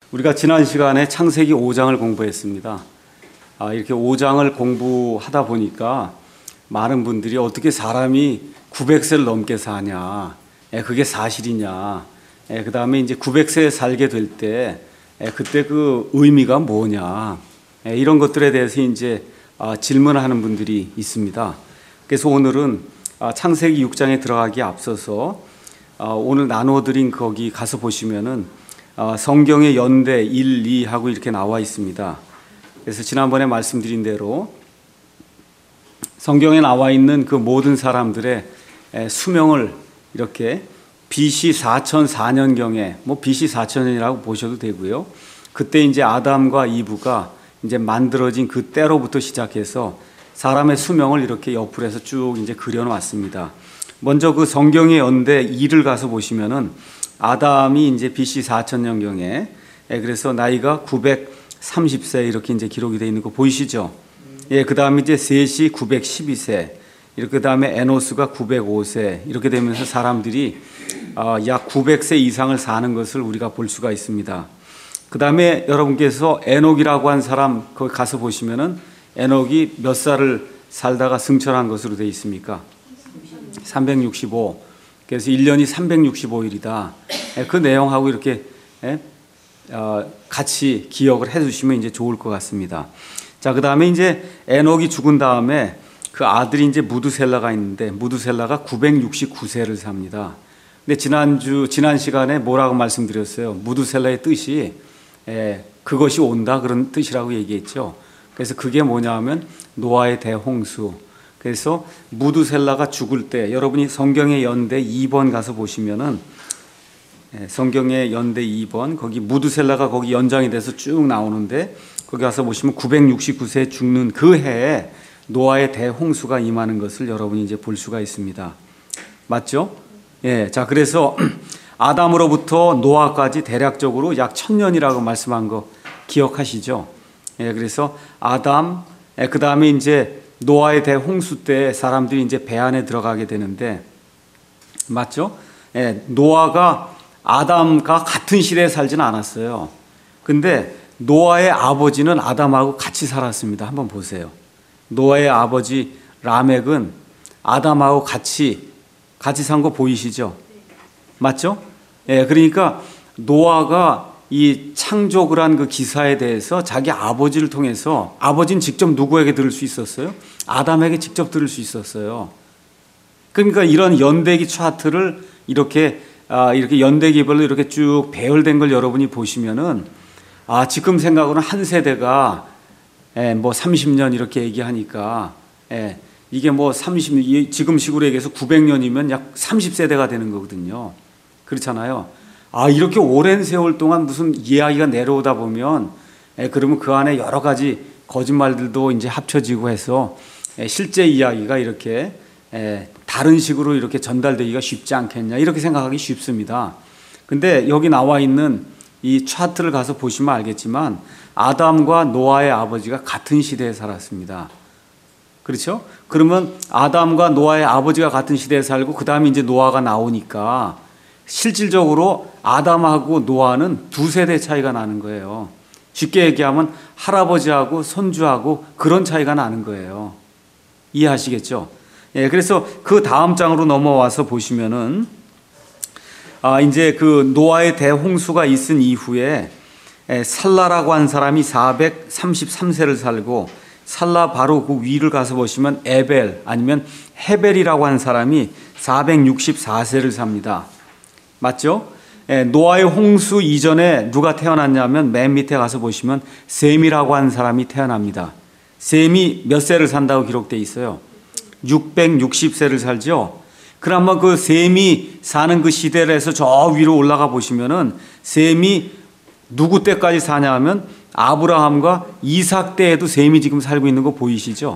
우리가 지난 시간에 창세기 5장을 공부했습니다. 이렇게 5장을 공부하다 보니까 많은 분들이 어떻게 사람이 900세를 넘게 사냐, 그게 사실이냐, 그 다음에 이제 900세 살게 될 때 그때 그 의미가 뭐냐, 이런 것들에 대해서 이제 질문하는 분들이 있습니다. 그래서 오늘은 창세기 6장에 들어가기에 앞서서 오늘 나눠드린 거기 가서 보시면은 성경의 연대 1, 2 하고 이렇게 나와 있습니다. 그래서 지난번에 말씀드린 대로 성경에 나와 있는 그 모든 사람들의 수명을 이렇게 BC 4004년경에 BC 4000년이라고 보셔도 되고요. 그때 이제 아담과 이브가 이제 만들어진 그 때로부터 시작해서 사람의 수명을 이렇게 옆으로 해서 쭉 이제 그려놨습니다. 먼저 그 성경의 연대 2를 가서 보시면은 아담이 이제 BC 4000년경에 그래서 나이가 930세 이렇게 이제 기록이 되어 있는 거 보이시죠? 그 다음에 이제 셋이 912세, 이렇게 그 다음에 에노스가 905세 이렇게 되면서 사람들이 약 900세 이상을 사는 것을 우리가 볼 수가 있습니다. 그 다음에 여러분께서 에녹이라고 한 사람 거기 가서 보시면은 에녹이 몇 살을 살다가 승천한 것으로 되어 있습니까? 365. 그래서 1년이 365일이다. 그 내용하고 이렇게 같이 기억을 해 주시면 이제 좋을 것 같습니다. 자, 그 다음에 이제 에녹이 죽은 다음에 그 아들이 이제 무두셀라가 있는데 무두셀라가 969세를 삽니다. 근데 지난 시간에 뭐라고 말씀드렸어요? 무두셀라의 뜻이 그것이 온다 그런 뜻이라고 얘기했죠. 그래서 그게 뭐냐 하면 노아의 대홍수. 그래서 무두셀라가 죽을 때 여러분이 성경의 연대 2번 가서 보시면은 성경의 연대 2번 거기 무두셀라가 거기 연장이 돼서 쭉 나오는데 거기 가서 보시면 969세에 죽는 그 해에 노아의 대홍수가 임하는 것을 여러분이 이제 볼 수가 있습니다. 맞죠? 자, 그래서 아담으로부터 노아까지 대략적으로 약 1000년이라고 말씀한 거 기억하시죠? 그래서 아담, 그 다음에 이제 노아의 대홍수 때 사람들이 이제 배 안에 들어가게 되는데, 맞죠? 노아가 아담과 같은 시대에 살지는 않았어요. 근데 노아의 아버지는 아담하고 같이 살았습니다. 한번 보세요. 노아의 아버지 라멕은 아담하고 같이 산 거 보이시죠? 맞죠? 그러니까 노아가 이 창조를 한 그 기사에 대해서 자기 아버지를 통해서 아버지는 직접 누구에게 들을 수 있었어요? 아담에게 직접 들을 수 있었어요. 그러니까 이런 연대기 차트를 이렇게 연대기별로 이렇게 쭉 배열된 걸 여러분이 보시면은 지금 생각으로는 한 세대가 30년 이렇게 얘기하니까 이게 지금 식으로 얘기해서 900년이면 약 30세대가 되는 거거든요. 그렇잖아요. 이렇게 오랜 세월 동안 무슨 이야기가 내려오다 보면 그러면 그 안에 여러 가지 거짓말들도 이제 합쳐지고 해서 실제 이야기가 이렇게 다른 식으로 이렇게 전달되기가 쉽지 않겠냐 이렇게 생각하기 쉽습니다. 근데 여기 나와 있는 이 차트를 가서 보시면 알겠지만 아담과 노아의 아버지가 같은 시대에 살았습니다. 그렇죠? 그러면 아담과 노아의 아버지가 같은 시대에 살고 그 다음에 이제 노아가 나오니까 실질적으로 아담하고 노아는 두 세대 차이가 나는 거예요. 쉽게 얘기하면 할아버지하고 손주하고 그런 차이가 나는 거예요. 이해하시겠죠? 그래서 그 다음 장으로 넘어와서 보시면은 이제 그 노아의 대홍수가 있은 이후에 살라라고 한 사람이 433세를 살고 살라 바로 그 위를 가서 보시면 에벨 아니면 헤벨이라고 한 사람이 464세를 삽니다. 맞죠? 노아의 홍수 이전에 누가 태어났냐면 맨 밑에 가서 보시면 셈이라고 하는 사람이 태어납니다. 셈이 몇 세를 산다고 기록되어 있어요? 660세를 살죠? 그러면 그 셈이 사는 그 시대를 해서 저 위로 올라가 보시면은 셈이 누구 때까지 사냐 하면 아브라함과 이삭 때에도 셈이 지금 살고 있는 거 보이시죠?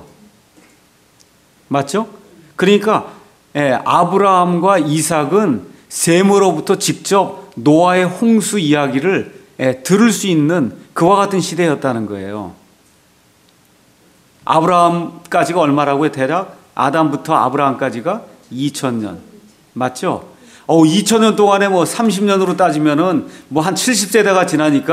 맞죠? 그러니까 아브라함과 이삭은 셈으로부터 직접 노아의 홍수 이야기를 들을 수 있는 그와 같은 시대였다는 거예요. 아브라함까지가 얼마라고요? 대략 아담부터 아브라함까지가 2000년. 맞죠? 2000년 동안에 30년으로 따지면은 한 70세대가 지나니까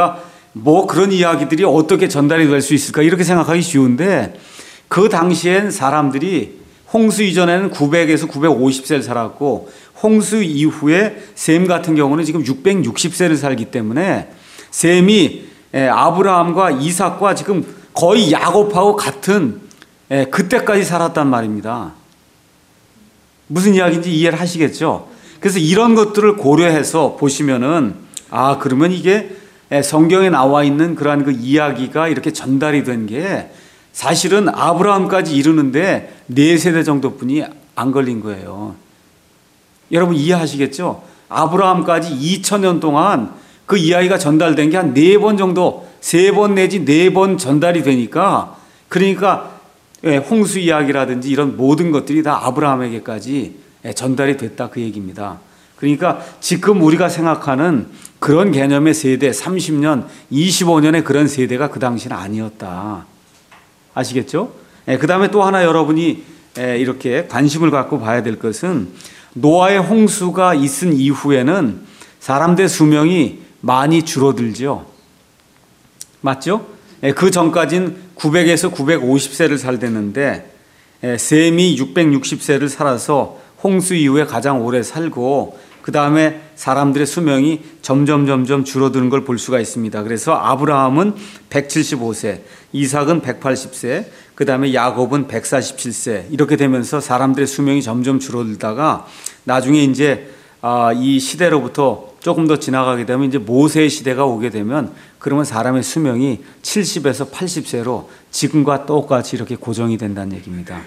뭐 그런 이야기들이 어떻게 전달이 될 수 있을까 이렇게 생각하기 쉬운데 그 당시엔 사람들이 홍수 이전에는 900에서 950세를 살았고 홍수 이후에 셈 같은 경우는 지금 660세를 살기 때문에 셈이 아브라함과 이삭과 지금 거의 야곱하고 같은 그때까지 살았단 말입니다. 무슨 이야기인지 이해를 하시겠죠? 그래서 이런 것들을 고려해서 보시면은 그러면 이게 성경에 나와 있는 그러한 그 이야기가 이렇게 전달이 된 게 사실은 아브라함까지 이르는데 4세대 정도뿐이 안 걸린 거예요. 여러분 이해하시겠죠? 아브라함까지 2000년 동안 그 이야기가 전달된 게 한 4번 정도, 3번 내지 4번 전달이 되니까 그러니까 홍수 이야기라든지 이런 모든 것들이 다 아브라함에게까지 전달이 됐다 그 얘기입니다. 그러니까 지금 우리가 생각하는 그런 개념의 세대, 30년, 25년의 그런 세대가 그 당시는 아니었다. 아시겠죠? 그 다음에 또 하나 여러분이 이렇게 관심을 갖고 봐야 될 것은 노아의 홍수가 있은 이후에는 사람들의 수명이 많이 줄어들죠. 맞죠? 그 전까지는 900에서 950세를 살았는데 셈이 660세를 살아서 홍수 이후에 가장 오래 살고 그 다음에 사람들의 수명이 점점 줄어드는 걸 볼 수가 있습니다. 그래서 아브라함은 175세, 이삭은 180세, 그 다음에 야곱은 147세 이렇게 되면서 사람들의 수명이 점점 줄어들다가 나중에 이제 이 시대로부터 조금 더 지나가게 되면 이제 모세의 시대가 오게 되면 그러면 사람의 수명이 70에서 80세로 지금과 똑같이 이렇게 고정이 된다는 얘기입니다.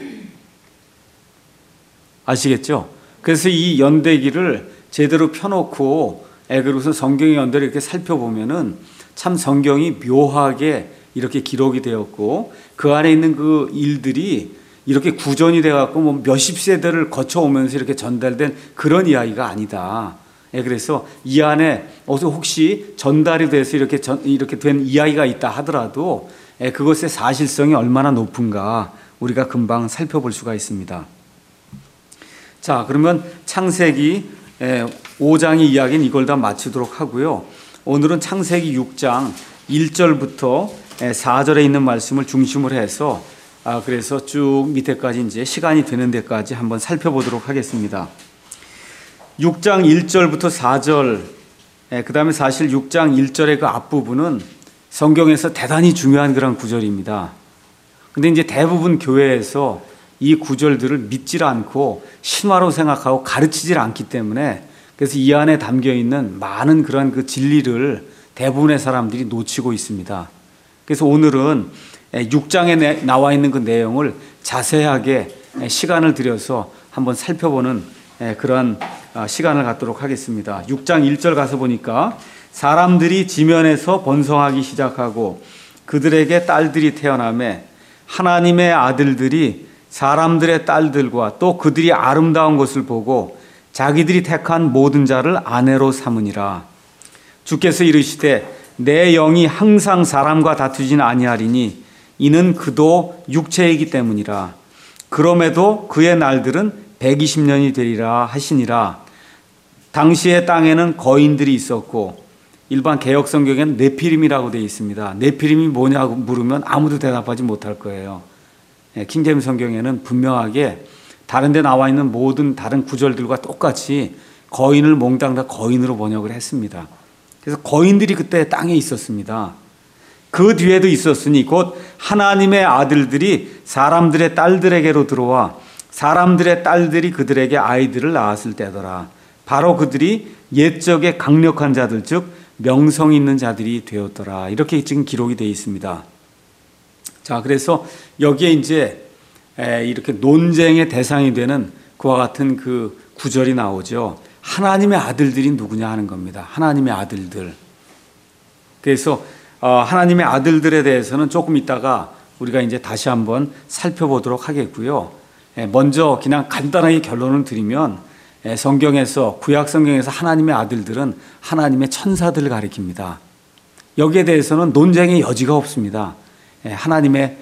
아시겠죠? 그래서 이 연대기를 제대로 펴놓고 그리고서 성경의 연대를 이렇게 살펴보면은 참 성경이 묘하게 이렇게 기록이 되었고 그 안에 있는 그 일들이 이렇게 구전이 돼갖고 뭐 몇십 세대를 거쳐오면서 이렇게 전달된 그런 이야기가 아니다. 그래서 이 안에 혹시 전달이 돼서 이렇게 된 이야기가 있다 하더라도 그것의 사실성이 얼마나 높은가 우리가 금방 살펴볼 수가 있습니다. 자, 그러면 창세기 5장의 이야기는 이걸 다 마치도록 하고요. 오늘은 창세기 6장 1절부터 4절에 있는 말씀을 중심으로 해서 그래서 쭉 밑에까지 이제 시간이 되는 데까지 한번 살펴보도록 하겠습니다. 6장 1절부터 4절, 그 다음에 사실 6장 1절의 그 앞부분은 성경에서 대단히 중요한 그런 구절입니다. 근데 이제 대부분 교회에서 이 구절들을 믿질 않고 신화로 생각하고 가르치질 않기 때문에 그래서 이 안에 담겨 있는 많은 그런 그 진리를 대부분의 사람들이 놓치고 있습니다. 그래서 오늘은 6장에 나와 있는 그 내용을 자세하게 시간을 들여서 한번 살펴보는 그런 시간을 갖도록 하겠습니다. 6장 1절 가서 보니까 사람들이 지면에서 번성하기 시작하고 그들에게 딸들이 태어나매 하나님의 아들들이 사람들의 딸들과 또 그들이 아름다운 것을 보고 자기들이 택한 모든 자를 아내로 삼으니라. 주께서 이르시되 내 영이 항상 사람과 다투진 아니하리니 이는 그도 육체이기 때문이라. 그럼에도 그의 날들은 120년이 되리라 하시니라. 당시의 땅에는 거인들이 있었고 일반 개역 성경에는 네피림이라고 되어 있습니다. 네피림이 뭐냐고 물으면 아무도 대답하지 못할 거예요. 킹제임스 성경에는 분명하게 다른 데 나와 있는 모든 다른 구절들과 똑같이 거인을 몽땅 다 거인으로 번역을 했습니다. 그래서 거인들이 그때 땅에 있었습니다. 그 뒤에도 있었으니 곧 하나님의 아들들이 사람들의 딸들에게로 들어와 사람들의 딸들이 그들에게 아이들을 낳았을 때더라. 바로 그들이 옛적의 강력한 자들 즉 명성 있는 자들이 되었더라. 이렇게 지금 기록이 되어 있습니다. 자, 그래서 여기에 이제 이렇게 논쟁의 대상이 되는 그와 같은 그 구절이 나오죠. 하나님의 아들들이 누구냐 하는 겁니다. 하나님의 아들들. 그래서 하나님의 아들들에 대해서는 조금 있다가 우리가 이제 다시 한번 살펴보도록 하겠고요. 먼저 그냥 간단하게 결론을 드리면 성경에서 구약 성경에서 하나님의 아들들은 하나님의 천사들을 가리킵니다. 여기에 대해서는 논쟁의 여지가 없습니다. 하나님의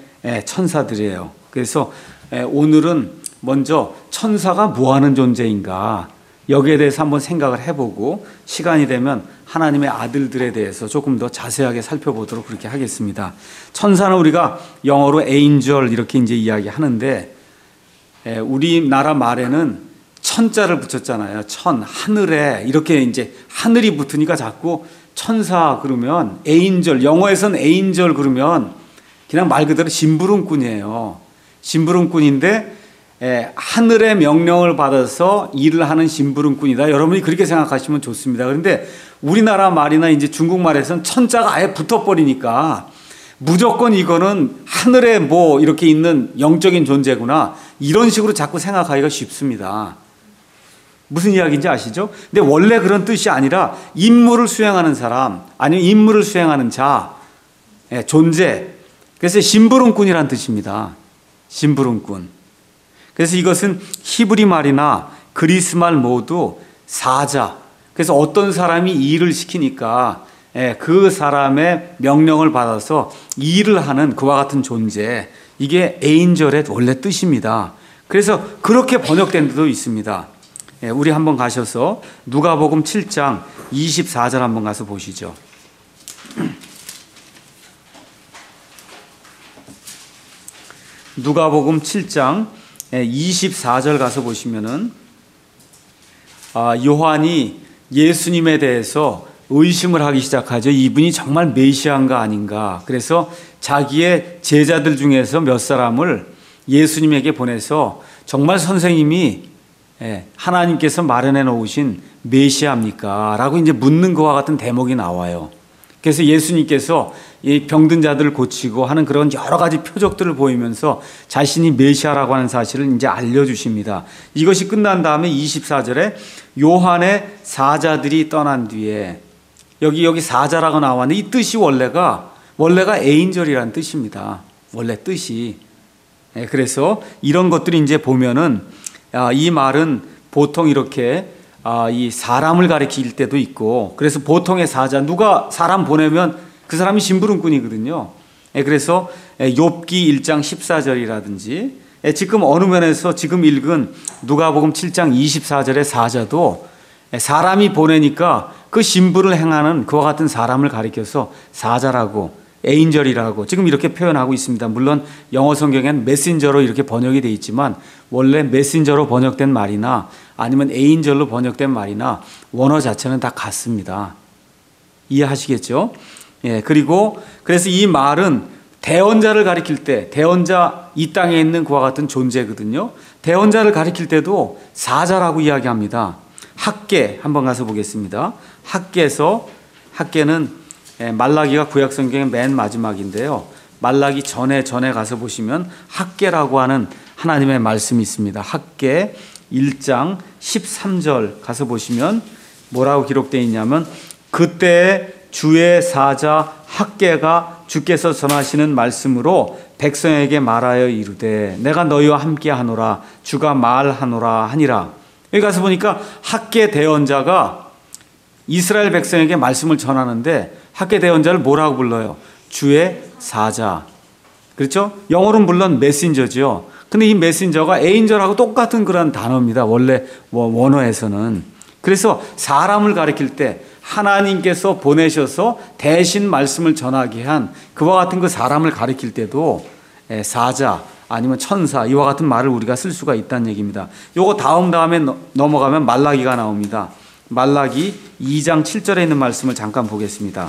천사들이에요. 그래서 오늘은 먼저 천사가 뭐 하는 존재인가 여기에 대해서 한번 생각을 해보고 시간이 되면 하나님의 아들들에 대해서 조금 더 자세하게 살펴보도록 그렇게 하겠습니다. 천사는 우리가 영어로 angel 이렇게 이제 이야기하는데, 우리나라 말에는 천자를 붙였잖아요. 하늘에 이렇게 이제 하늘이 붙으니까 자꾸 천사 그러면 angel, 영어에서는 angel 그러면 그냥 말 그대로 심부름꾼이에요. 심부름꾼인데 하늘의 명령을 받아서 일을 하는 심부름꾼이다. 여러분이 그렇게 생각하시면 좋습니다. 그런데 우리나라 말이나 이제 중국말에서는 천자가 아예 붙어버리니까 무조건 이거는 하늘에 뭐 이렇게 있는 영적인 존재구나, 이런 식으로 자꾸 생각하기가 쉽습니다. 무슨 이야기인지 아시죠? 근데 원래 그런 뜻이 아니라 임무를 수행하는 사람, 아니면 임무를 수행하는 자, 존재. 그래서 심부름꾼이란 뜻입니다. 심부름꾼. 그래서 이것은 히브리 말이나 그리스 말 모두 사자. 그래서 어떤 사람이 일을 시키니까 그 사람의 명령을 받아서 일을 하는 그와 같은 존재, 이게 에인절의 원래 뜻입니다. 그래서 그렇게 번역된 데도 있습니다. 우리 한번 가셔서 누가복음 7장 24절 한번 가서 보시죠. 누가복음 7장 24절 가서 보시면은 요한이 예수님에 대해서 의심을 하기 시작하죠. 이분이 정말 메시아인가 아닌가. 그래서 자기의 제자들 중에서 몇 사람을 예수님에게 보내서 정말 선생님이 하나님께서 마련해 놓으신 메시아입니까? 라고 이제 묻는 것과 같은 대목이 나와요. 그래서 예수님께서 이 병든 자들을 고치고 하는 그런 여러 가지 표적들을 보이면서 자신이 메시아라고 하는 사실을 이제 알려주십니다. 이것이 끝난 다음에 24절에 요한의 사자들이 떠난 뒤에, 여기 사자라고 나왔는데 이 뜻이 원래가 에인절이라는 뜻입니다. 원래 뜻이. 그래서 이런 것들이 이제 보면은 이 말은 보통 이렇게 이 사람을 가리킬 때도 있고, 그래서 보통의 사자, 누가 사람 보내면 그 사람이 심부름꾼이거든요. 그래서 욥기 1장 14절이라든지 지금 어느 면에서 지금 읽은 누가복음 7장 24절의 사자도 사람이 보내니까 그 심부를 행하는 그와 같은 사람을 가리켜서 사자라고, 에인절이라고 지금 이렇게 표현하고 있습니다. 물론 영어 성경에는 메신저로 이렇게 번역이 되어 있지만 원래 메신저로 번역된 말이나 아니면 에인절로 번역된 말이나 원어 자체는 다 같습니다. 이해하시겠죠? 그리고 그래서 이 말은 대언자를 가리킬 때, 대언자 이 땅에 있는 그와 같은 존재거든요. 대언자를 가리킬 때도 사자라고 이야기합니다. 학계 한번 가서 보겠습니다. 학계는 말라기가 구약 성경의 맨 마지막인데요. 말라기 전에 가서 보시면 학계라고 하는 하나님의 말씀이 있습니다. 학계 1장 13절 가서 보시면 뭐라고 기록되어 있냐면, 그때 주의 사자 학계가 주께서 전하시는 말씀으로 백성에게 말하여 이르되 내가 너희와 함께 하노라, 주가 말하노라 하니라. 여기 가서 보니까 학계 대언자가 이스라엘 백성에게 말씀을 전하는데 학계 대언자를 뭐라고 불러요? 주의 사자. 그렇죠? 영어로는 물론 메신저죠. 근데 이 메신저가 에인절하고 똑같은 그런 단어입니다. 원래 원어에서는. 그래서 사람을 가리킬 때 하나님께서 보내셔서 대신 말씀을 전하게 한 그와 같은 그 사람을 가리킬 때도 사자 아니면 천사 이와 같은 말을 우리가 쓸 수가 있다는 얘기입니다. 요거 다음에 넘어가면 말라기가 나옵니다. 말라기 2장 7절에 있는 말씀을 잠깐 보겠습니다.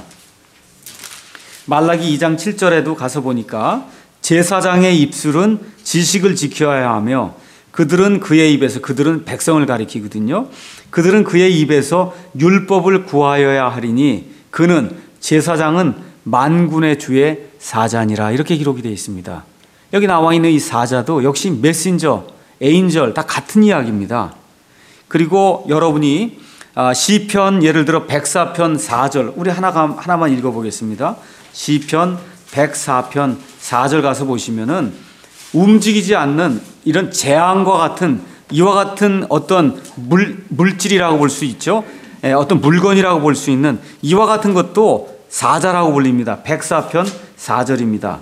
말라기 2장 7절에도 가서 보니까 제사장의 입술은 지식을 지켜야 하며 그들은 그의 입에서, 그들은 백성을 가리키거든요. 그들은 그의 입에서 율법을 구하여야 하리니 그는, 제사장은 만군의 주의 사자니라. 이렇게 기록이 되어 있습니다. 여기 나와 있는 이 사자도 역시 메신저, 에인절 다 같은 이야기입니다. 그리고 여러분이 시편 예를 들어 104편 4절 우리 하나만 읽어보겠습니다. 시편 104편 4절 가서 보시면은 움직이지 않는 이런 재앙과 같은 이와 같은 어떤 물질이라고 볼 수 있죠. 어떤 물건이라고 볼 수 있는 이와 같은 것도 사자라고 불립니다. 104편 4절입니다.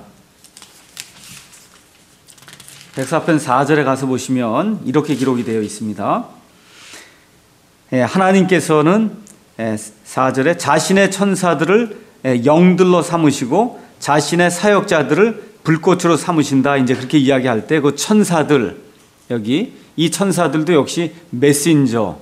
104편 4절에 가서 보시면 이렇게 기록이 되어 있습니다. 하나님께서는 4절에 자신의 천사들을 영들로 삼으시고 자신의 사역자들을 불꽃으로 삼으신다. 이제 그렇게 이야기할 때 그 천사들, 여기 이 천사들도 역시 메신저,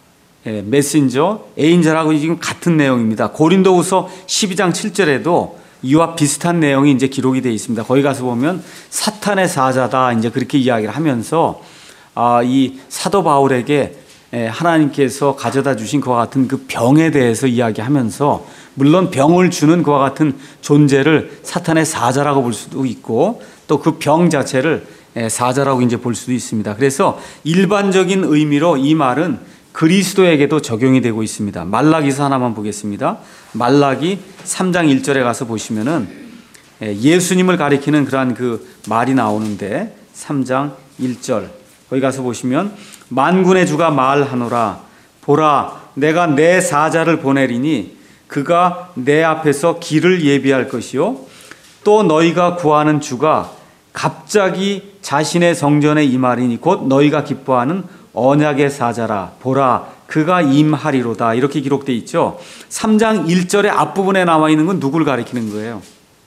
에인절하고 지금 같은 내용입니다. 고린도후서 12장 7절에도 이와 비슷한 내용이 이제 기록이 되어 있습니다. 거기 가서 보면 사탄의 사자다. 이제 그렇게 이야기를 하면서 이 사도 바울에게 하나님께서 가져다 주신 그와 같은 그 병에 대해서 이야기하면서, 물론 병을 주는 그와 같은 존재를 사탄의 사자라고 볼 수도 있고 또 그 병 자체를 사자라고 이제 볼 수도 있습니다. 그래서 일반적인 의미로 이 말은 그리스도에게도 적용이 되고 있습니다. 말라기서 하나만 보겠습니다. 말라기 3장 1절에 가서 보시면은 예수님을 가리키는 그러한 그 말이 나오는데 3장 1절 거기 가서 보시면 만군의 주가 말하노라 보라 내가 내 사자를 보내리니 그가 내 앞에서 길을 예비할 것이요 또 너희가 구하는 주가 갑자기 자신의 성전에 임하리니 곧 너희가 기뻐하는 언약의 사자라 보라 그가 임하리로다. 이렇게 기록되어 있죠. 3장 1절의 앞부분에 나와 있는 건 누굴 가리키는 거예요?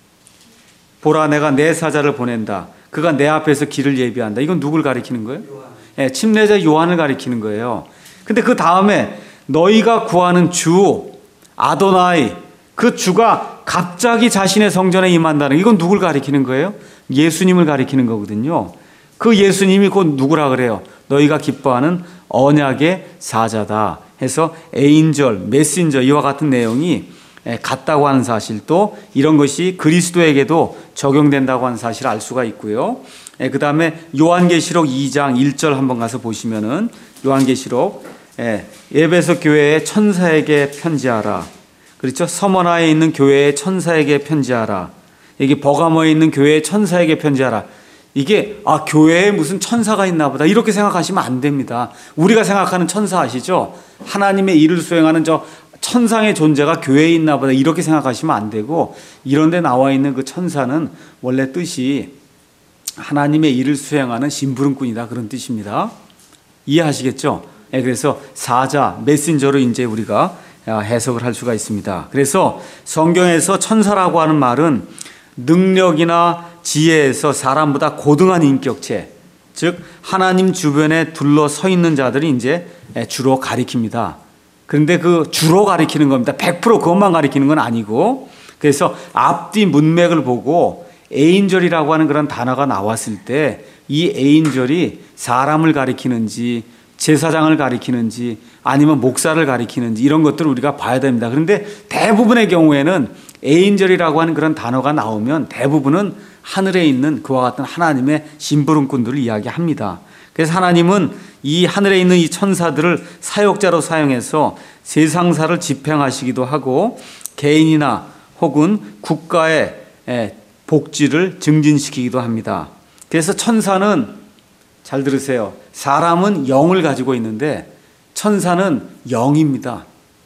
보라 내가 내 사자를 보낸다. 그가 내 앞에서 길을 예비한다. 이건 누굴 가리키는 거예요? 침례자 요한을 가리키는 거예요. 근데 그 다음에 너희가 구하는 주 아도나이 그 주가 갑자기 자신의 성전에 임한다는 이건 누굴 가리키는 거예요? 예수님을 가리키는 거거든요. 그 예수님이 곧 누구라 그래요? 너희가 기뻐하는 언약의 사자다 해서 에인절, 메신저 이와 같은 내용이 같다고 하는 사실, 또 이런 것이 그리스도에게도 적용된다고 하는 사실을 알 수가 있고요. 그 다음에 요한계시록 2장 1절 한번 가서 보시면은 요한계시록 에베소 교회의 천사에게 편지하라. 그렇죠? 서머나에 있는 교회의 천사에게 편지하라. 여기 버가모에 있는 교회의 천사에게 편지하라. 이게 교회에 무슨 천사가 있나 보다 이렇게 생각하시면 안 됩니다. 우리가 생각하는 천사 아시죠? 하나님의 일을 수행하는 저 천상의 존재가 교회에 있나 보다 이렇게 생각하시면 안 되고, 이런 데 나와 있는 그 천사는 원래 뜻이 하나님의 일을 수행하는 심부름꾼이다 그런 뜻입니다. 이해하시겠죠? 그래서 사자, 메신저로 이제 우리가 해석을 할 수가 있습니다. 그래서 성경에서 천사라고 하는 말은 능력이나 지혜에서 사람보다 고등한 인격체, 즉 하나님 주변에 둘러서 있는 자들이 이제 주로 가리킵니다. 그런데 그 주로 가리키는 겁니다. 100% 그것만 가리키는 건 아니고, 그래서 앞뒤 문맥을 보고 에인절이라고 하는 그런 단어가 나왔을 때 이 에인절이 사람을 가리키는지 제사장을 가리키는지 아니면 목사를 가리키는지 이런 것들을 우리가 봐야 됩니다. 그런데 대부분의 경우에는 에인절이라고 하는 그런 단어가 나오면 대부분은 하늘에 있는 그와 같은 하나님의 심부름꾼들을 이야기합니다. 그래서 하나님은 이 하늘에 있는 이 천사들을 사역자로 사용해서 세상사를 집행하시기도 하고 개인이나 혹은 국가의 복지를 증진시키기도 합니다. 그래서 천사는, 잘 들으세요, 사람은 영을 가지고 있는데 천사는 영입니다.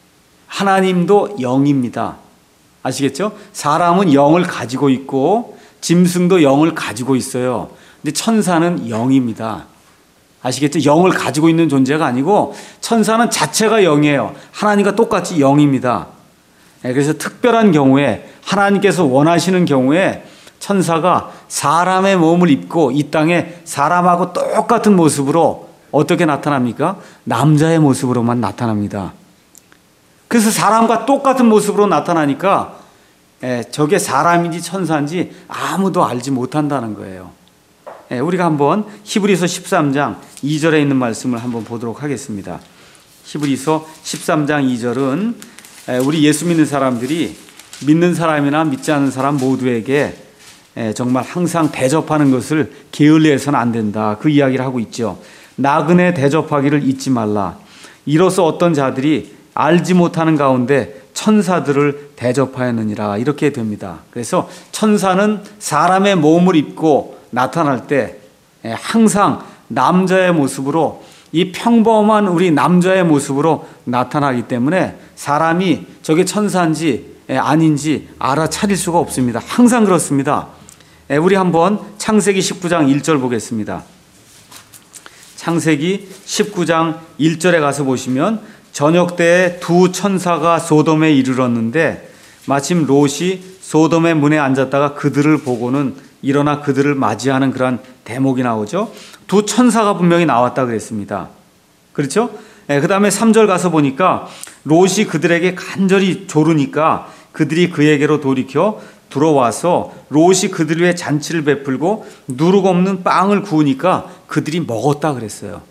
하나님도 영입니다. 아시겠죠? 사람은 영을 가지고 있고 짐승도 영을 가지고 있어요. 근데 천사는 영입니다. 아시겠죠? 영을 가지고 있는 존재가 아니고 천사는 자체가 영이에요. 하나님과 똑같이 영입니다. 그래서 특별한 경우에, 하나님께서 원하시는 경우에 천사가 사람의 몸을 입고 이 땅에 사람하고 똑같은 모습으로 어떻게 나타납니까? 남자의 모습으로만 나타납니다. 그래서 사람과 똑같은 모습으로 나타나니까 저게 사람인지 천사인지 아무도 알지 못한다는 거예요. 우리가 한번 히브리서 13장 2절에 있는 말씀을 한번 보도록 하겠습니다. 히브리서 13장 2절은 우리 예수 믿는 사람들이 믿는 사람이나 믿지 않는 사람 모두에게 정말 항상 대접하는 것을 게을리해서는 안 된다, 그 이야기를 하고 있죠. 나그네 대접하기를 잊지 말라. 이로써 어떤 자들이 알지 못하는 가운데 천사들을 대접하였느니라. 이렇게 됩니다. 그래서 천사는 사람의 몸을 입고 나타날 때 항상 남자의 모습으로, 이 평범한 우리 남자의 모습으로 나타나기 때문에 사람이 저게 천사인지 아닌지 알아차릴 수가 없습니다. 항상 그렇습니다. 우리 한번 창세기 19장 1절 보겠습니다. 창세기 19장 1절에 가서 보시면 저녁 때에 두 천사가 소돔에 이르렀는데 마침 롯이 소돔의 문에 앉았다가 그들을 보고는 일어나 그들을 맞이하는 그런 대목이 나오죠. 두 천사가 분명히 나왔다 그랬습니다. 그렇죠? 그 다음에 3절 가서 보니까 롯이 그들에게 간절히 조르니까 그들이 그에게로 돌이켜 들어와서 롯이 그들 위해 잔치를 베풀고 누룩 없는 빵을 구우니까 그들이 먹었다 그랬어요.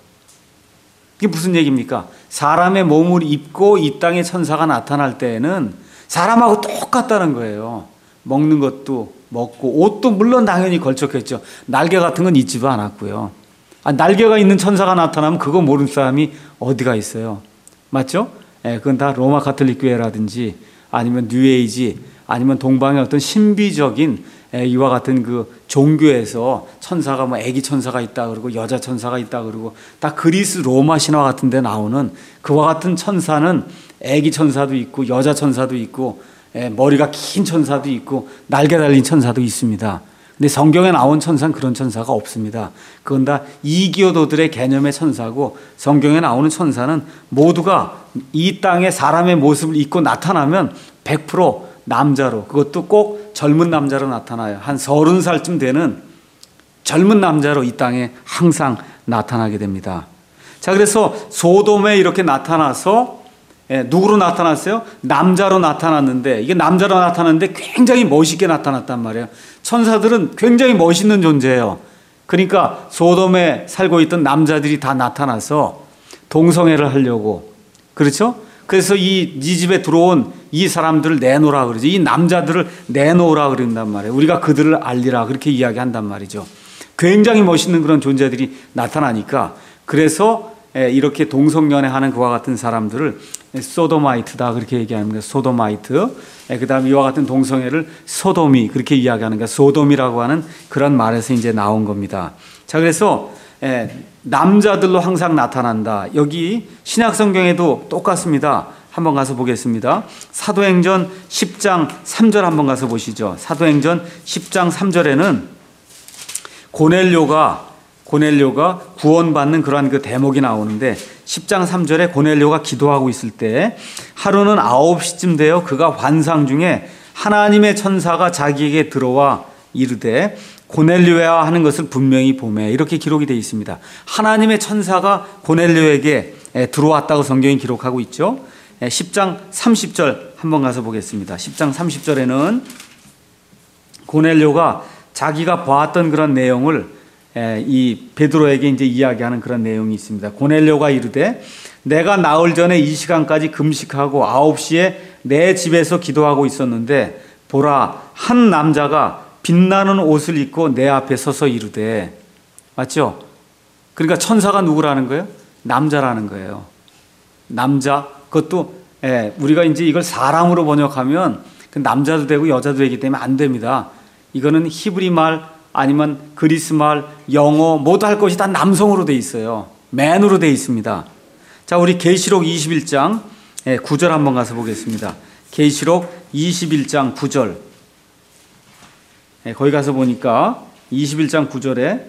이게 무슨 얘기입니까? 사람의 몸을 입고 이 땅에 천사가 나타날 때에는 사람하고 똑같다는 거예요. 먹는 것도 먹고 옷도 물론 당연히 걸쳤겠죠. 날개 같은 건 있지도 않았고요. 날개가 있는 천사가 나타나면 그거 모르는 사람이 어디가 있어요. 맞죠? 그건 다 로마 가톨릭 교회라든지 아니면 뉴에이지 아니면 동방의 어떤 신비적인 이와 같은 그 종교에서 천사가 뭐 애기 천사가 있다 그러고 여자 천사가 있다 그러고 다 그리스 로마 신화 같은 데 나오는 그와 같은 천사는 애기 천사도 있고 여자 천사도 있고 머리가 긴 천사도 있고 날개 달린 천사도 있습니다. 근데 성경에 나온 천사는 그런 천사가 없습니다. 그건 다 이교도들의 개념의 천사고 성경에 나오는 천사는 모두가 이 땅에 사람의 모습을 입고 나타나면 100% 남자로, 그것도 꼭 젊은 남자로 나타나요. 한 30살쯤 되는 젊은 남자로 이 땅에 항상 나타나게 됩니다. 자, 그래서 소돔에 이렇게 나타나서 누구로 나타났어요? 남자로 나타났는데, 이게 남자로 나타났는데 굉장히 멋있게 나타났단 말이에요. 천사들은 굉장히 멋있는 존재예요. 그러니까 소돔에 살고 있던 남자들이 다 나타나서 동성애를 하려고, 그렇죠? 그래서 이 집에 들어온 이 사람들을 내놓으라 그러죠. 이 남자들을 내놓으라 그런단 말이에요. 우리가 그들을 알리라 그렇게 이야기한단 말이죠. 굉장히 멋있는 그런 존재들이 나타나니까, 그래서 이렇게 동성연애하는 그와 같은 사람들을 소도마이트다 그렇게 얘기합니다. 소도마이트. 그 다음에 이와 같은 동성애를 소돔이 그렇게 이야기하는 거야. 소돔이라고 하는 그런 말에서 이제 나온 겁니다. 자, 그래서 남자들로 항상 나타난다. 여기 신약 성경에도 똑같습니다. 한번 가서 보겠습니다. 사도행전 10장 3절 한번 가서 보시죠. 사도행전 10장 3절에는 고넬료가 구원받는 그러한 그 대목이 나오는데 10장 3절에 고넬료가 기도하고 있을 때 하루는 9시쯤 되어 그가 환상 중에 하나님의 천사가 자기에게 들어와 이르되 고넬료야 하는 것을 분명히 보매, 이렇게 기록이 되어 있습니다. 하나님의 천사가 고넬료에게 들어왔다고 성경이 기록하고 있죠. 10장 30절 한번 가서 보겠습니다. 10장 30절에는 고넬료가 자기가 보았던 그런 내용을 이 베드로에게 이제 이야기하는 그런 내용이 있습니다. 고넬료가 이르되 내가 나흘 전에 이 시간까지 금식하고 9시에 내 집에서 기도하고 있었는데 보라, 한 남자가 빛나는 옷을 입고 내 앞에 서서 이르되, 맞죠? 그러니까 천사가 누구라는 거예요? 남자라는 거예요. 남자. 그것도 우리가 이제 이걸 사람으로 번역하면 그 남자도 되고 여자도 되기 때문에 안 됩니다. 이거는 히브리 말 아니면 그리스 말, 영어 모두 할 것이 다 남성으로 돼 있어요. 맨으로 돼 있습니다. 자, 우리 계시록 21장 9절 한번 가서 보겠습니다. 계시록 21장 9절. 거기 가서 보니까 21장 9절에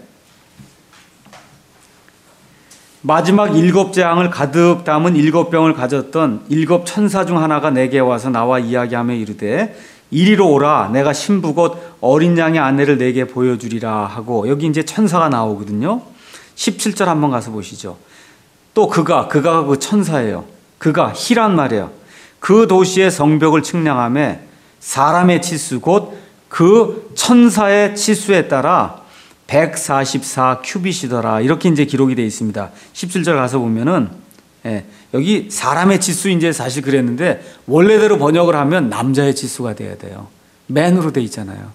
마지막 7재앙을 가득 담은 7병을 가졌던 7 천사 중 하나가 내게 와서 나와 이야기하며 이르되 이리로 오라, 내가 신부 곧 어린 양의 아내를 내게 보여주리라 하고, 여기 이제 천사가 나오거든요. 17절 한번 가서 보시죠. 또 그가 그 천사예요. 그가 희란 말이에요. 그 도시의 성벽을 측량하며 사람의 치수 곧 그 천사의 치수에 따라 144 큐빗이더라. 이렇게 이제 기록이 되어 있습니다. 17절 가서 보면은 여기 사람의 치수 이제 사실 그랬는데 원래대로 번역을 하면 남자의 치수가 돼야 돼요. 맨으로 돼 있잖아요.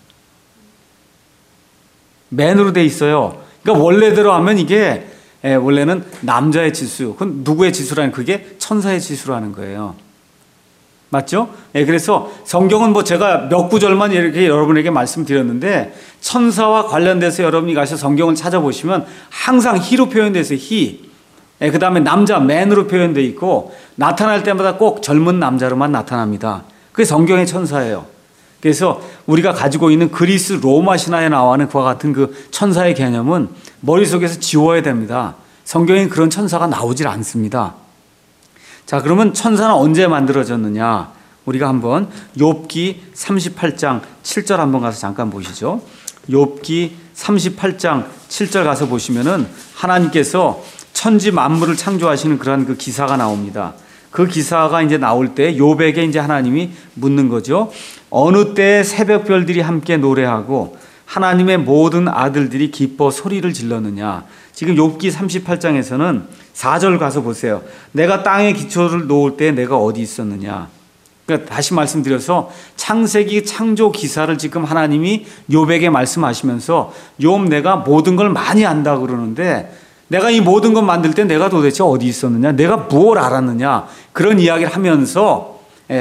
맨으로 돼 있어요. 그러니까 원래대로 하면 이게 원래는 남자의 치수. 그건 누구의 치수라는, 그게 천사의 치수라는 거예요. 맞죠? 그래서 성경은 뭐 제가 몇 구절만 이렇게 여러분에게 말씀드렸는데 천사와 관련돼서 여러분이 가서 성경을 찾아보시면 항상 히로 표현되어 있어요. 히. 그 다음에 남자, 맨으로 표현되어 있고 나타날 때마다 꼭 젊은 남자로만 나타납니다. 그게 성경의 천사예요. 그래서 우리가 가지고 있는 그리스 로마 신화에 나와는 그와 같은 그 천사의 개념은 머릿속에서 지워야 됩니다. 성경에 그런 천사가 나오질 않습니다. 자, 그러면 천사는 언제 만들어졌느냐? 우리가 한번 욥기 38장 7절 한번 가서 잠깐 보시죠. 욥기 38장 7절 가서 보시면은 하나님께서 천지 만물을 창조하시는 그런 그 기사가 나옵니다. 그 기사가 이제 나올 때 욥에게 이제 하나님이 묻는 거죠. 어느 때에 새벽별들이 함께 노래하고 하나님의 모든 아들들이 기뻐 소리를 질렀느냐. 지금 욥기 38장에서는 4절 가서 보세요. 내가 땅에 기초를 놓을 때 내가 어디 있었느냐. 그러니까 다시 말씀드려서 창세기 창조 기사를 지금 하나님이 욥에게 말씀하시면서 욥 내가 모든 걸 많이 안다 그러는데 내가 이 모든 것 만들 때 내가 도대체 어디 있었느냐, 내가 무엇을 알았느냐, 그런 이야기를 하면서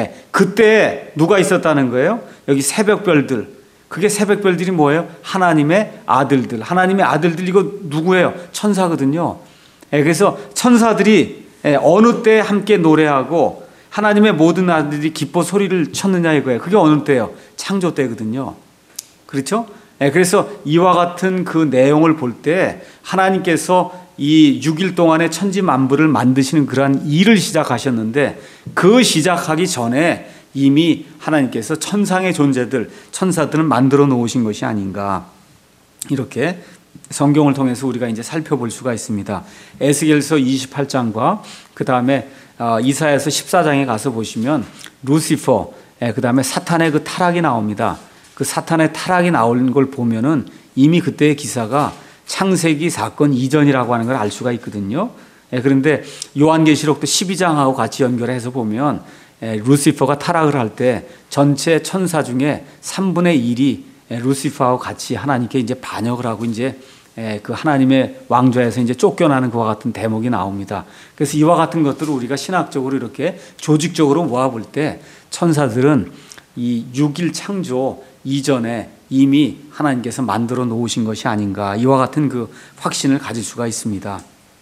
그때 누가 있었다는 거예요? 여기 새벽별들. 그게 새벽별들이 뭐예요? 하나님의 아들들. 하나님의 아들들 이거 누구예요? 천사거든요. 그래서 천사들이 어느 때 함께 노래하고 하나님의 모든 아들들이 기뻐 소리를 쳤느냐 이거예요. 그게 어느 때예요? 창조 때거든요. 그렇죠? 그래서 이와 같은 그 내용을 볼 때 하나님께서 이 6일 동안에 천지 만물을 만드시는 그러한 일을 시작하셨는데 그 시작하기 전에 이미 하나님께서 천상의 존재들, 천사들을 만들어 놓으신 것이 아닌가. 이렇게 성경을 통해서 우리가 이제 살펴볼 수가 있습니다. 에스겔서 28장과 그 다음에 이사야서 14장에 가서 보시면 루시퍼, 그 다음에 사탄의 그 타락이 나옵니다. 그 사탄의 타락이 나오는 걸 보면은 이미 그때의 기사가 창세기 사건 이전이라고 하는 걸 알 수가 있거든요. 그런데 요한계시록도 12장하고 같이 연결해서 보면 루시퍼가 타락을 할 때 전체 천사 중에 3분의 1이 루시퍼하고 같이 하나님께 이제 반역을 하고 이제 그 하나님의 왕좌에서 이제 쫓겨나는 그와 같은 대목이 나옵니다. 그래서 이와 같은 것들을 우리가 신학적으로 이렇게 조직적으로 모아볼 때 천사들은 이 6일 창조 이전에 이미 하나님께서 만들어 놓으신 것이 아닌가, 이와 같은 그 확신을 가질 수가 있습니다.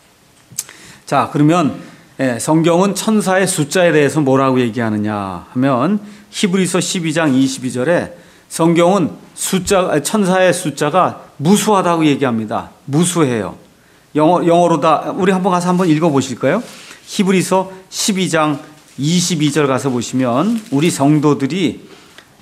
자, 그러면 성경은 천사의 숫자에 대해서 뭐라고 얘기하느냐 하면 히브리서 12장 22절에 성경은 천사의 숫자가 무수하다고 얘기합니다. 무수해요. 영어로다. 우리 한번 가서 한번 읽어보실까요? 히브리서 12장 22절 가서 보시면 우리 성도들이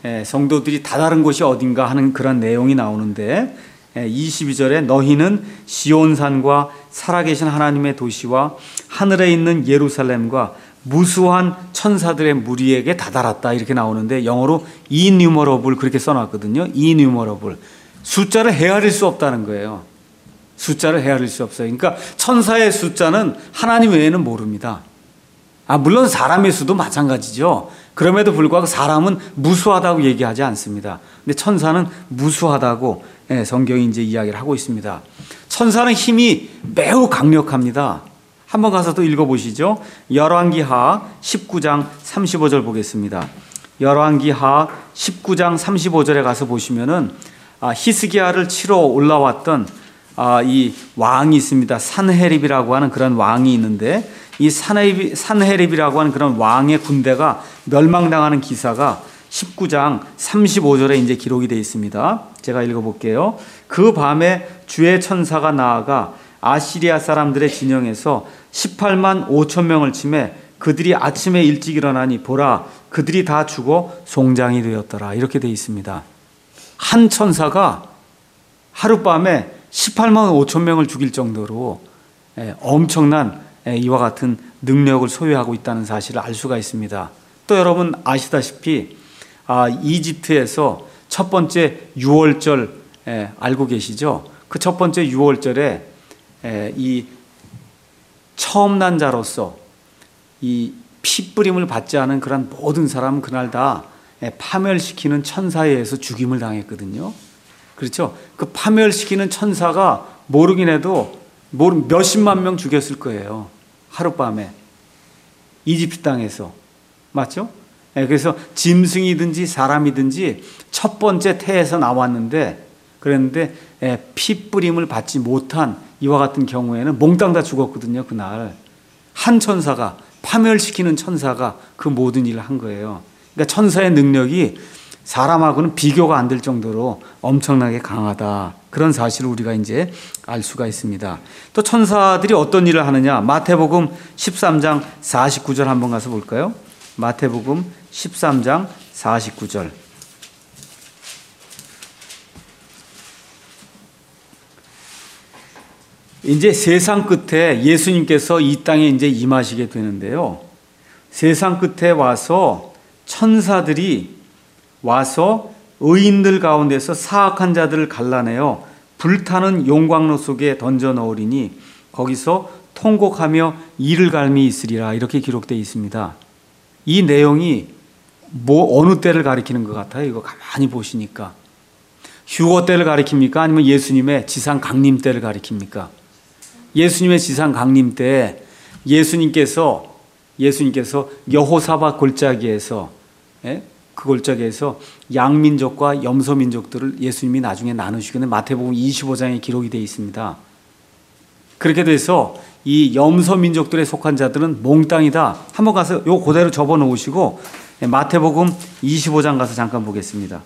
다다른 곳이 어딘가 하는 그런 내용이 나오는데 22절에 너희는 시온산과 살아계신 하나님의 도시와 하늘에 있는 예루살렘과 무수한 천사들의 무리에게 다다랐다 이렇게 나오는데 영어로 innumerable 그렇게 써놨거든요. innumerable. 숫자를 헤아릴 수 없다는 거예요. 숫자를 헤아릴 수 없어요. 그러니까 천사의 숫자는 하나님 외에는 모릅니다. 물론 사람의 수도 마찬가지죠. 그럼에도 불구하고 사람은 무수하다고 얘기하지 않습니다. 근데 천사는 무수하다고 성경이 이제 이야기를 하고 있습니다. 천사는 힘이 매우 강력합니다. 한번 가서 또 읽어보시죠. 열왕기하 19장 35절 보겠습니다. 열왕기하 19장 35절에 가서 보시면은 히스기야를 치러 올라왔던 이 왕이 있습니다. 산헤립이라고 하는 그런 왕이 있는데 이 산헤립이라고 하는 그런 왕의 군대가 멸망당하는 기사가 19장 35절에 이제 기록이 되어 있습니다. 제가 읽어볼게요. 그 밤에 주의 천사가 나아가 아시리아 사람들의 진영에서 18만 5천 명을 치매 그들이 아침에 일찍 일어나니 보라 그들이 다 죽어 송장이 되었더라. 이렇게 되어 있습니다. 한 천사가 하룻밤에 18만 5천 명을 죽일 정도로 엄청난 이와 같은 능력을 소유하고 있다는 사실을 알 수가 있습니다. 또 여러분 아시다시피 이집트에서 첫 번째 유월절 알고 계시죠? 그 첫 번째 유월절에 이 처음 난 자로서 이 피뿌림을 받지 않은 그런 모든 사람은 그날 다 파멸시키는 천사에 의해서 죽임을 당했거든요. 그렇죠? 그 파멸시키는 천사가 모르긴 해도 몇십만 명 죽였을 거예요. 하룻밤에. 이집트 땅에서. 맞죠? 그래서 짐승이든지 사람이든지 첫 번째 태에서 나왔는데 그랬는데 피뿌림을 받지 못한 이와 같은 경우에는 몽땅 다 죽었거든요. 그날. 한 천사가 파멸시키는 천사가 그 모든 일을 한 거예요. 그러니까 천사의 능력이 사람하고는 비교가 안 될 정도로 엄청나게 강하다. 그런 사실을 우리가 이제 알 수가 있습니다. 또 천사들이 어떤 일을 하느냐? 마태복음 13장 49절 한번 가서 볼까요? 마태복음 13장 49절. 이제 세상 끝에 예수님께서 이 땅에 이제 임하시게 되는데요. 세상 끝에 와서 천사들이 와서 의인들 가운데서 사악한 자들을 갈라내어 불타는 용광로 속에 던져 넣으리니 거기서 통곡하며 이를 갈미 있으리라. 이렇게 기록되어 있습니다. 이 내용이 어느 때를 가리키는 것 같아요? 이거 가만히 보시니까. 휴거 때를 가리킵니까? 아니면 예수님의 지상 강림 때를 가리킵니까? 예수님의 지상 강림 때 예수님께서 여호사밧 골짜기에서 그 골짜기에서 양민족과 염소민족들을 예수님이 나중에 나누시기는 마태복음 25장에 기록이 되어 있습니다. 그렇게 돼서 이 염소민족들에 속한 자들은 몽땅이다. 한번 가서 요 그대로 접어 놓으시고 마태복음 25장 가서 잠깐 보겠습니다.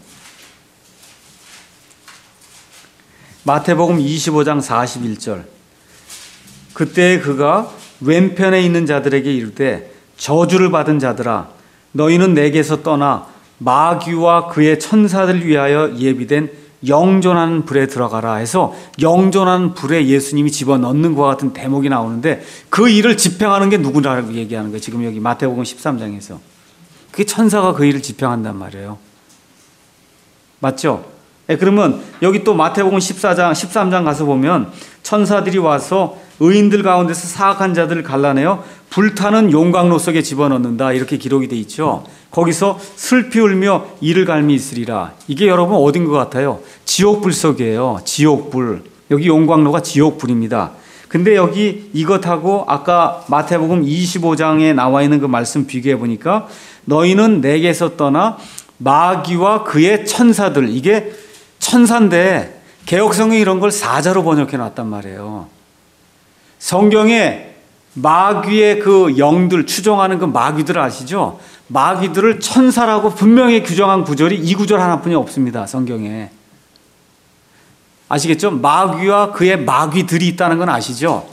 마태복음 25장 41절. 그때 그가 왼편에 있는 자들에게 이르되 저주를 받은 자들아 너희는 내게서 떠나 마귀와 그의 천사들 위하여 예비된 영존하는 불에 들어가라 해서 영존하는 불에 예수님이 집어넣는 것과 같은 대목이 나오는데 그 일을 집행하는 게 누구라고 얘기하는 거예요. 지금 여기 마태복음 13장에서. 그게 천사가 그 일을 집행한단 말이에요. 맞죠? 그러면 여기 또 마태복음 13장 가서 보면 천사들이 와서 의인들 가운데서 사악한 자들을 갈라내어 불타는 용광로 속에 집어넣는다. 이렇게 기록이 돼 있죠. 거기서 슬피 울며 이를 갈미 있으리라. 이게 여러분 어딘 것 같아요? 지옥불 속이에요. 지옥불. 여기 용광로가 지옥불입니다. 근데 여기 이것하고 아까 마태복음 25장에 나와 있는 그 말씀 비교해 보니까 너희는 내게서 떠나 마귀와 그의 천사들. 이게 천사인데 개역성경이 이런 걸 사자로 번역해 놨단 말이에요. 성경에 마귀의 그 영들 추종하는 그 마귀들 아시죠? 마귀들을 천사라고 분명히 규정한 구절이 이 구절 하나뿐이 없습니다. 성경에. 아시겠죠? 마귀와 그의 마귀들이 있다는 건 아시죠?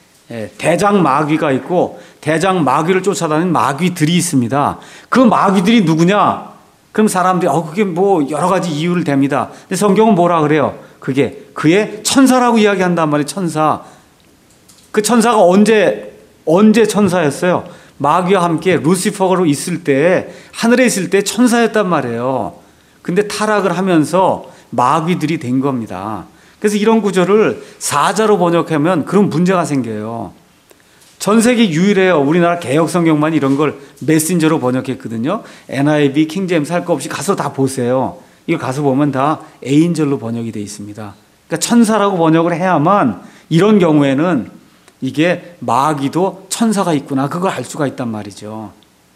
대장 마귀가 있고 대장 마귀를 쫓아다니는 마귀들이 있습니다. 그 마귀들이 누구냐? 그럼 사람들이 그게 뭐 여러 가지 이유를 댑니다. 근데 성경은 뭐라 그래요? 그게 그의 천사라고 이야기한단 말이에요. 천사. 그 천사가 언제 천사였어요? 마귀와 함께 루시퍼로 있을 때, 하늘에 있을 때 천사였단 말이에요. 근데 타락을 하면서 마귀들이 된 겁니다. 그래서 이런 구절을 사자로 번역하면 그런 문제가 생겨요. 전 세계 유일해요. 우리나라 개역성경만 이런 걸 메신저로 번역했거든요. NIV, 킹제임스 할 거 없이 가서 다 보세요. 이거 가서 보면 다 에인절로 번역이 되어 있습니다. 그러니까 천사라고 번역을 해야만 이런 경우에는 이게 마귀도 천사가 있구나. 그걸 알 수가 있단 말이죠.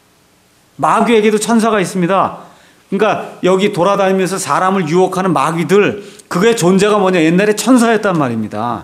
마귀에게도 천사가 있습니다. 그러니까 여기 돌아다니면서 사람을 유혹하는 마귀들, 그의 존재가 뭐냐? 옛날에 천사였단 말입니다.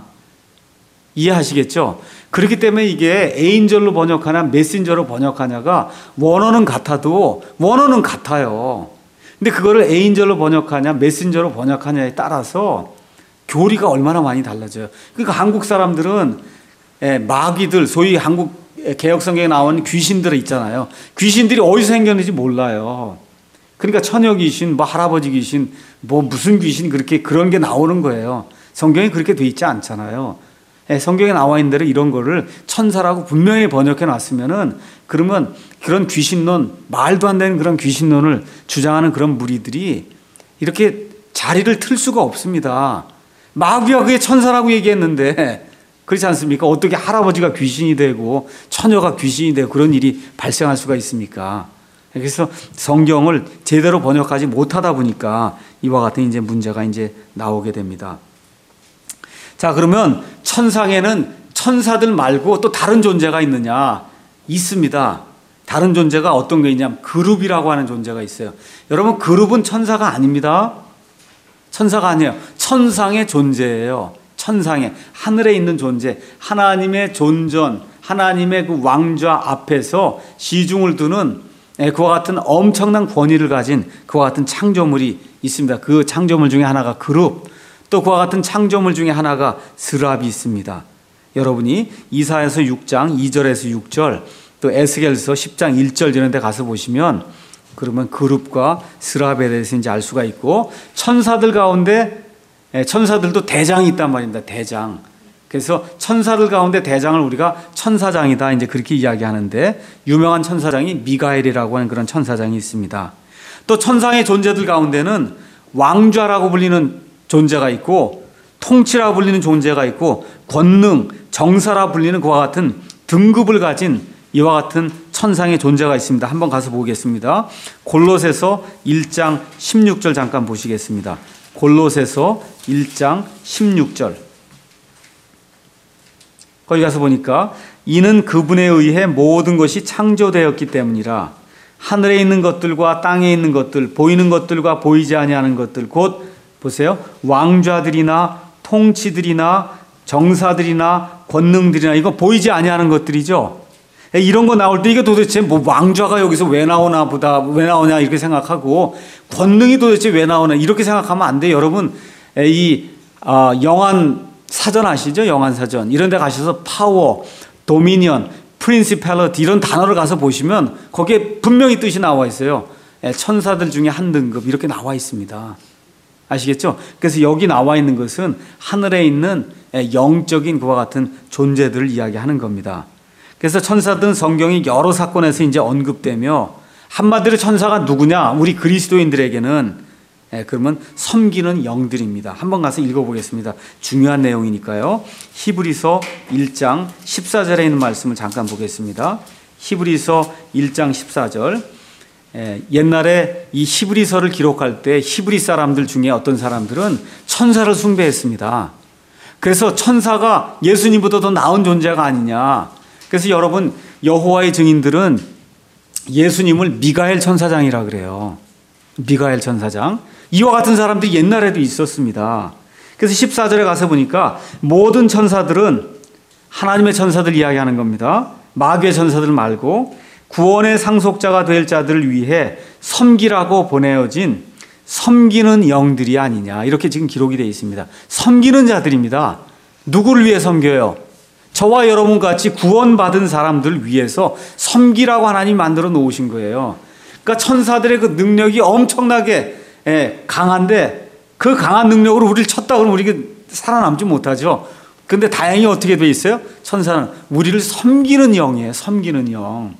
이해하시겠죠? 그렇기 때문에 이게 에인절로 번역하냐 메신저로 번역하냐가 원어는 같아도 원어는 같아요. 근데 그거를 에인절로 번역하냐 메신저로 번역하냐에 따라서 교리가 얼마나 많이 달라져요. 그러니까 한국 사람들은 마귀들, 소위 한국 개역성경에 나오는 귀신들 있잖아요. 귀신들이 어디서 생겼는지 몰라요. 그러니까 처녀 귀신, 뭐 할아버지 귀신, 뭐 무슨 귀신 그런 게 나오는 거예요. 성경에 그렇게 돼 있지 않잖아요. 성경에 나와 있는 대로 이런 거를 천사라고 분명히 번역해 놨으면은 그러면 그런 귀신론, 말도 안 되는 그런 귀신론을 주장하는 그런 무리들이 이렇게 자리를 틀 수가 없습니다. 마귀와 그의 천사라고 얘기했는데 그렇지 않습니까? 어떻게 할아버지가 귀신이 되고 처녀가 귀신이 되고 그런 일이 발생할 수가 있습니까? 그래서 성경을 제대로 번역하지 못하다 보니까 이와 같은 이제 문제가 이제 나오게 됩니다. 자, 그러면 천상에는 천사들 말고 또 다른 존재가 있느냐? 있습니다. 다른 존재가 어떤 게 있냐면 그룹이라고 하는 존재가 있어요. 여러분, 그룹은 천사가 아닙니다. 천사가 아니에요. 천상의 존재예요. 천상에 하늘에 있는 존재, 하나님의 존전, 하나님의 그 왕좌 앞에서 시중을 두는 그와 같은 엄청난 권위를 가진 그와 같은 창조물이 있습니다. 그 창조물 중에 하나가 그룹, 또 그와 같은 창조물 중에 하나가 스랍이 있습니다. 여러분이 이사야서 6장 2절에서 6절, 또 에스겔서 10장 1절 이런 데 가서 보시면 그러면 그룹과 스랍에 대해서 이제 알 수가 있고, 천사들 가운데 천사들도 대장이 있단 말입니다. 대장. 그래서 천사들 가운데 대장을 우리가 천사장이다 이제 그렇게 이야기하는데, 유명한 천사장이 미가엘이라고 하는 그런 천사장이 있습니다. 또 천상의 존재들 가운데는 왕좌라고 불리는 존재가 있고, 통치라고 불리는 존재가 있고, 권능, 정사라 불리는 그와 같은 등급을 가진 이와 같은 천상의 존재가 있습니다. 한번 가서 보겠습니다. 골로새서 1장 16절 잠깐 보시겠습니다. 골로새서 1장 16절. 거기 가서 보니까 이는 그분에 의해 모든 것이 창조되었기 때문이라. 하늘에 있는 것들과 땅에 있는 것들, 보이는 것들과 보이지 아니하는 것들, 곧 보세요, 왕좌들이나 통치들이나 정사들이나 권능들이나, 이거 보이지 아니하는 것들이죠. 이런 거 나올 때 이게 도대체 뭐 왕좌가 여기서 왜 나오나 보다, 왜 나오냐 이렇게 생각하고, 권능이 도대체 왜 나오나 이렇게 생각하면 안 돼요. 여러분, 이 영한 사전 아시죠? 영한 사전 이런 데 가셔서 파워, 도미니언, 프린시팔리티 이런 단어를 가서 보시면 거기에 분명히 뜻이 나와 있어요. 천사들 중에 한 등급 이렇게 나와 있습니다. 아시겠죠? 그래서 여기 나와 있는 것은 하늘에 있는 영적인 그와 같은 존재들을 이야기하는 겁니다. 그래서 천사들은 성경이 여러 사건에서 이제 언급되며, 한마디로 천사가 누구냐? 우리 그리스도인들에게는 그러면 섬기는 영들입니다. 한번 가서 읽어보겠습니다. 중요한 내용이니까요. 히브리서 1장 14절에 있는 말씀을 잠깐 보겠습니다. 히브리서 1장 14절. 옛날에 이 히브리서를 기록할 때 히브리 사람들 중에 어떤 사람들은 천사를 숭배했습니다. 그래서 천사가 예수님보다 더 나은 존재가 아니냐. 그래서 여러분, 여호와의 증인들은 예수님을 미가엘 천사장이라 그래요. 미가엘 천사장. 이와 같은 사람들이 옛날에도 있었습니다. 그래서 14절에 가서 보니까 모든 천사들은 하나님의 천사들 이야기하는 겁니다. 마귀의 천사들 말고 구원의 상속자가 될 자들을 위해 섬기라고 보내어진 섬기는 영들이 아니냐, 이렇게 지금 기록이 되어 있습니다. 섬기는 자들입니다. 누구를 위해 섬겨요? 저와 여러분 같이 구원받은 사람들 위해서 섬기라고 하나님이 만들어 놓으신 거예요. 그러니까 천사들의 그 능력이 엄청나게 강한데, 그 강한 능력으로 우리를 쳤다 그러면 우리가 살아남지 못하죠. 근데 다행히 어떻게 돼 있어요? 천사는 우리를 섬기는 영이에요. 섬기는 영.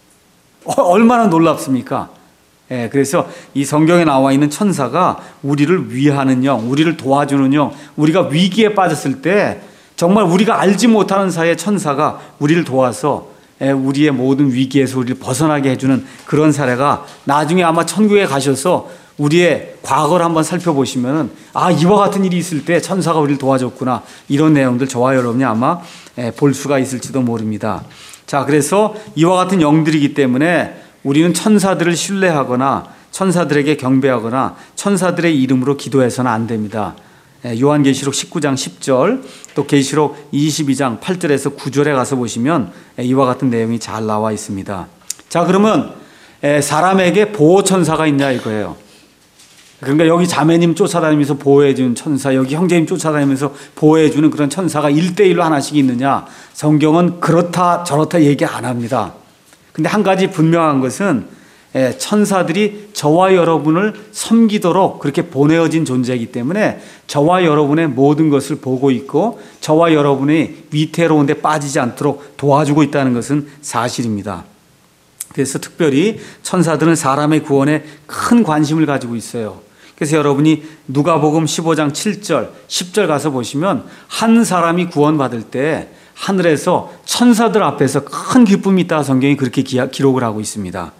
얼마나 놀랍습니까? 그래서 이 성경에 나와 있는 천사가 우리를 위하는 영, 우리를 도와주는 영, 우리가 위기에 빠졌을 때 정말 우리가 알지 못하는 사이에 천사가 우리를 도와서 우리의 모든 위기에서 우리를 벗어나게 해주는 그런 사례가, 나중에 아마 천국에 가셔서 우리의 과거를 한번 살펴보시면, 아, 이와 같은 일이 있을 때 천사가 우리를 도와줬구나, 이런 내용들 저와 여러분이 아마 볼 수가 있을지도 모릅니다. 자, 그래서 이와 같은 영들이기 때문에 우리는 천사들을 신뢰하거나 천사들에게 경배하거나 천사들의 이름으로 기도해서는 안 됩니다. 요한계시록 19장 10절, 또 계시록 22장 8절에서 9절에 가서 보시면 이와 같은 내용이 잘 나와 있습니다. 자, 그러면 사람에게 보호천사가 있냐 이거예요. 그러니까 여기 자매님 쫓아다니면서 보호해주는 천사, 여기 형제님 쫓아다니면서 보호해주는 그런 천사가 1대1로 하나씩 있느냐? 성경은 그렇다 저렇다 얘기 안 합니다. 근데 한 가지 분명한 것은 천사들이 저와 여러분을 섬기도록 그렇게 보내어진 존재이기 때문에 저와 여러분의 모든 것을 보고 있고 저와 여러분이 위태로운 데 빠지지 않도록 도와주고 있다는 것은 사실입니다. 그래서 특별히 천사들은 사람의 구원에 큰 관심을 가지고 있어요. 그래서 여러분이 누가복음 15장 7절, 10절 가서 보시면 한 사람이 구원받을 때 하늘에서 천사들 앞에서 큰 기쁨이 있다, 성경이 그렇게 기록을 하고 있습니다.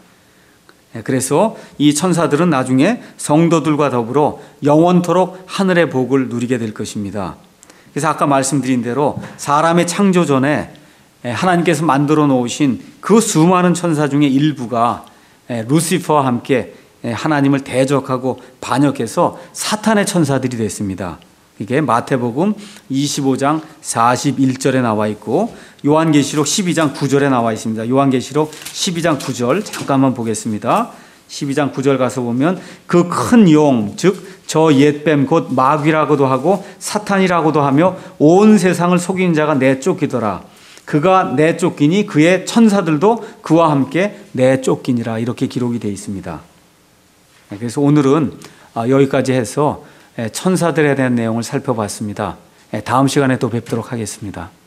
그래서 이 천사들은 나중에 성도들과 더불어 영원토록 하늘의 복을 누리게 될 것입니다. 그래서 아까 말씀드린 대로 사람의 창조 전에 하나님께서 만들어 놓으신 그 수많은 천사 중에 일부가 루시퍼와 함께 하나님을 대적하고 반역해서 사탄의 천사들이 됐습니다. 이게 마태복음 25장 41절에 나와 있고 요한계시록 12장 9절에 나와 있습니다. 요한계시록 12장 9절 잠깐만 보겠습니다. 12장 9절 가서 보면 그 큰 용, 즉 저 옛뱀 곧 마귀라고도 하고 사탄이라고도 하며 온 세상을 속이는 자가 내쫓기더라. 그가 내쫓기니 그의 천사들도 그와 함께 내쫓기니라. 이렇게 기록이 되어 있습니다. 그래서 오늘은 여기까지 해서 천사들에 대한 내용을 살펴봤습니다. 다음 시간에 또 뵙도록 하겠습니다.